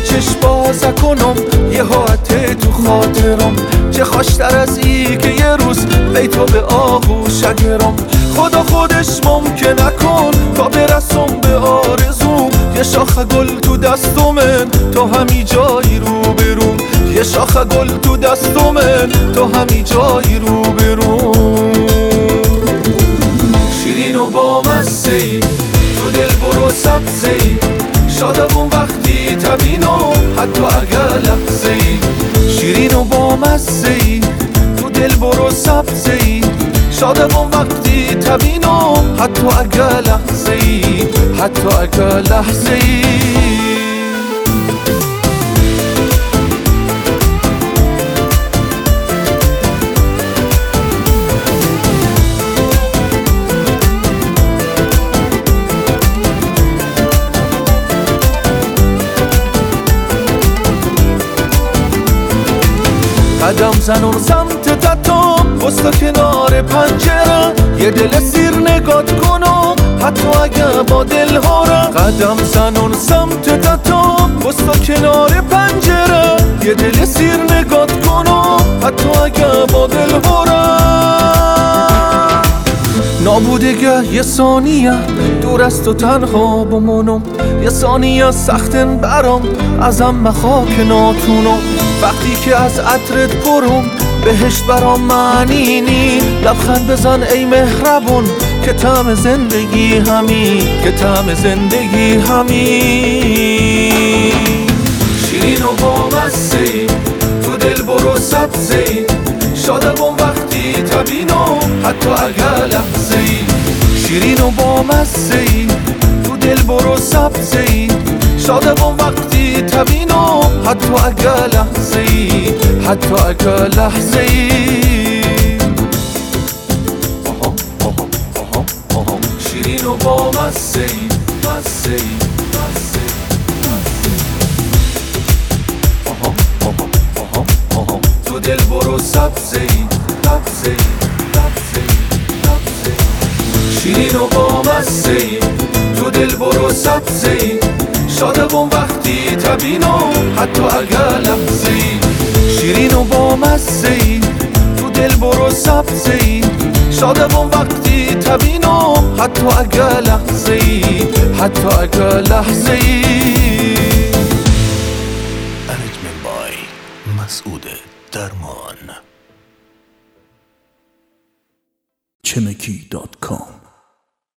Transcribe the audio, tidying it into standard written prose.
چشم باز کنم یه حاطه تو خاطرم، چه خوشتر از ای که یه روز بی تو به آغوش گرم. خدا خودش ممکن نکن تا برسم به آرزوم، یه شاخ گل تو دستمن تو همی جایی رو برو، یه شاخ گل تو دستمن تو همی جایی رو برو. شیرین و با مزه ای تو دل برو سبزه ای، شادم وقتی تبینم حتی اگر لحظه ای. شیرین و با مزه ای تو دل برو سبزه ای، شادم وقتی تبینم حتی اگر لحظه ای، حتی اگر لحظه ای. قدم زنون سمت تتو بستا کنار پنجره، یه دل سیر نگات کنم حتی اگه با دل هارم. قدم زنون سمت تتو بستا کنار پنجره، یه دل سیر نگات کنم حتی اگه با دل هارم. نابودگه یه ثانیه دور از تو تنها بمونم، یه ثانیه سختن برام ازم مخوا که ناتونم. وقتی که از عطرت پرم بهشت برام معنی نی، لبخند بزن ای مهربون که طعم زندگی همین، که طعم زندگی همین. شیرین و با مزه ای تو دل برو سبزه ای، شادم وقتی تبینم حتی اگر لحظه ای. شیرین و با مزه ای تو دل برو سبزه ای، شادم وقتی تبینم حتی اگر لحظه ای، حتی اگر لحظه ای. شیرین و با مزه ای، مزه ای، مزه ای. تو دل برو سبزه ای، سبزه ای، سبزه ای، سبزه ای. شیرین و با مزه ای تو دل برو سبزه ای، شادم وقتی تبینم حتی اگر لحظه ای. شیرین و با مزه ای تو دل برو سبزه ای، شادم وقتی تبینم حتی اگر لحظه ای، حتی اگر لحظه ای. Arrangement by مسعود درمان. chemeki.com